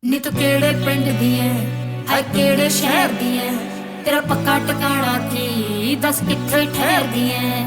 ਨੀ ਤੂੰ ਕਿਹੜੇ ਪਿੰਡ ਦੀ ਐ, ਹਾਏ ਕਿਹੜੇ ਸ਼ਹਿਰ ਦੀ ਐ, ਤੇਰਾ ਪੱਕਾ ਟਿਕਾਣਾ ਕੀ, ਦੱਸ ਕਿੱਥੇ ਠਹਿਰਦੀ ਐ।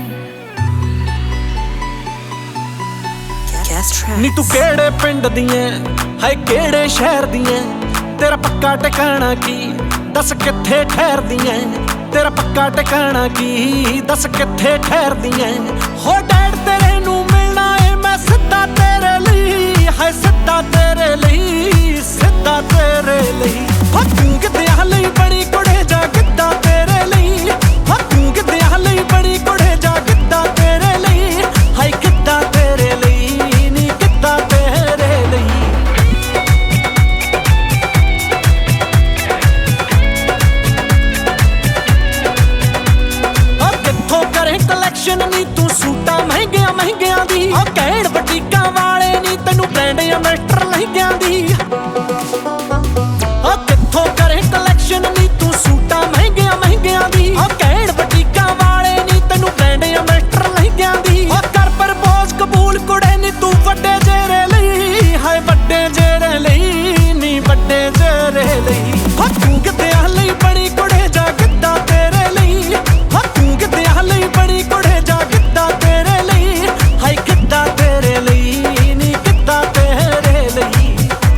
ਨੀ ਤੂੰ ਕਿਹੜੇ ਪਿੰਡ ਦੀ ਐ, ਹਾਏ ਕਿਹੜੇ ਸ਼ਹਿਰ ਦੀ ਐ, ਤੇਰਾ ਪੱਕਾ ਟਿਕਾਣਾ ਕੀ, ਦੱਸ ਕਿੱਥੇ ਠਹਿਰਦੀ ਐ। ਤੇਰਾ ਪੱਕਾ ਟਿਕਾਣਾ ਕੀ, ਦੱਸ ਕਿੱਥੇ ਠਹਿਰਦੀ ਐ। ਹੋ ਡੈਡ ਤੇਰੇ ਨੂੰ ਮਿਲਣਾ ਏ ਮੈਂ ਸਿੱਧਾ ਤੇਰੇ ਲਈ, ਹਾਏ ਸਿੱਧਾ ਤੇਰੇ ਲਈ, ਸਿੱਧਾ ਤੇਰੇ ਲਈ। ਹੋ ਤੂੰ ਕਿੱਦਿਆਂ ਲਈ ਬੜੀ ਕੁੜੇ ਜਾ ਕਿੱਦਾਂ ਤੇਰੇ ਲਈ, ਹੋ ਤੂੰ ਕਿੱਦਿਆਂ ਲਈ ਬੜੀ ਕੁੜੇ ਜਾ ਕਿੱਦਾਂ ਤੇਰੇ ਲਈ, ਹਾਏ ਕਿੱਦਾਂ ਤੇਰੇ ਲਈ, ਨੀ ਕਿੱਦਾਂ ਤੇਰੇ ਲਈ। ਕਿੱਥੋਂ ਕਰੇ ਕਲੈਕਸ਼ਨ ਨੀ ਤੂੰ ਸੂਟਾਂ ਮਹਿੰਗਿਆਂ ਮਹਿੰਗਿਆਂ ਦੀ, ਉਹ ਕਹਿਣ ਬਟੀਕਾਂ ਵਾਲੇ ਨੀ ਤੈਨੂੰ ਬ੍ਰਾਂਡ ਐਮਬੈਸਡਰ ਲਹਿੰਗਿਆਂ ਦੀ। ਉਹ ਕਿੱਥੋਂ ਕਰੇ ਕਲੈਕਸ਼ਨ ਨੀ ਤੂੰ ਸੂਟਾਂ ਮਹਿੰਗਿਆਂ ਮਹਿੰਗਿਆਂ ਦੀ, ਉਹ ਕਹਿਣ ਬਟੀਕਾਂ ਵਾਲੇ ਨੀ ਤੈਨੂੰ ਬ੍ਰਾਂਡ ਐਮਬੈਸਡਰ ਲਹਿੰਗਿਆਂ ਦੀ। ਉਹ ਕਰ ਪ੍ਰਪੋਜ਼ ਕਬੂਲ ਕੁੜੇ ਨੀ ਤੂੰ ਵੱਡੇ ਜੇਰੇ ਲਈ, ਹਾਏ ਵੱਡੇ ਜੇਰੇ ਲਈ, ਨੀ ਵੱਡੇ ਜੇਰੇ ਲਈ। ਉਹ ਤੂੰ ਕਿੱਦਿਆਂ ਲਈ ਬੜੀ ਕੁੜੇ ਜਾ ਕਿੱਦਾਂ ਤੇਰੇ ਲਈ, ਹੋ ਤੂੰ ਕਿੱਦਿਆਂ ਲਈ ਬੜੀ ਕੁੜੇ ਜਾ ਕਿੱਦਾਂ ਤੇਰੇ ਲਈ, ਹਾਏ ਕਿੱਦਾਂ ਤੇਰੇ ਲਈ, ਨੀ ਕਿੱਦਾਂ ਤੇਰੇ ਲਈ।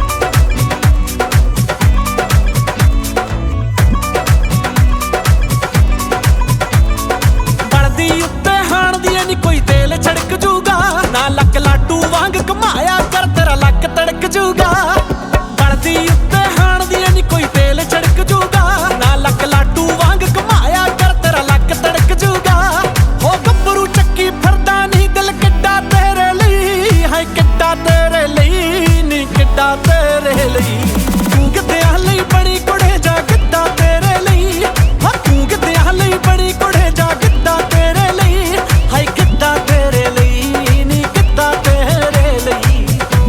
ਬਣਦੀ ਉੱਤੇ ਹਾਣ ਦੀ ਨੀ ਕੋਈ ਤੇਲ ਛੜਕ ਜੂਗਾ, ਨਾ ਲੱਕ ਲਾਟੂ ਵਾਂਗ ਘਮਾਇਆ ਕਰ ਤੇਰਾ ਲੱਕ ਤੜਕ ਜੂਗਾ। ਬਣਦੀ ਉੱਤੇ ਹਾਣ ਦੀ ਨੀ ਕੋਈ ਤੇਲ ਛੜਕ ਜੂਗਾ, ਨਾ ਲੱਕ ਲਾਟੂ ਵਾਂਗ ਘਮਾਇਆ ਕਰ ਤੇਰਾ ਲੱਕ ਤੜਕ ਜੂਗਾ। ਹੋ ਗੱਭਰੂ ਚੱਕੀ ਫਿਰਦਾ ਨੀ ਦਿਲ ਕਿੱਡਾ ਤੇਰੇ ਲਈ, ਹਾਏ ਕਿੱਡਾ ਤੇਰੇ ਲਈ, ਨੀ ਕਿੱਡਾ ਤੇਰੇ ਲਈ। ਤੂੰ ਕਿੱਦਿਆਂ ਲਈ ਬੜੀ ਕੁੜੇ ਜਾ ਕਿੱਦਾਂ ਤੇਰੇ ਲਈ, ਹਾਂ ਤੂੰ ਕਿੱਦਿਆਂ ਲਈ ਬੜੀ ਕੁੜੇ ਜਾ ਕਿੱਦਾਂ ਤੇਰੇ ਲਈ, ਹਾਏ ਕਿੱਦਾਂ ਤੇਰੇ ਲਈ, ਨੀ ਕਿੱਦਾਂ ਤੇਰੇ ਲਈ।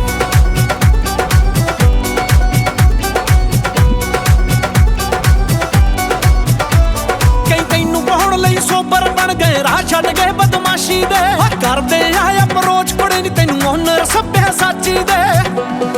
ਕਈ ਤੈਨੂੰ ਪਾਉਣ ਲਈ ਸੋਬਰ ਬਣ ਗਏ, ਰਾਹ ਛੱਡ ਗਏ ਬਦਮਾਸ਼ੀ ਦੇ, ਕਰਦੇ ਆ ਅਪਰੋਚ ਕੁੜੇ ਨੀ ਤੈਨੂੰ ਓਨਰ ਸੱਭਿਆ ਸਾਚੀ ਦੇ।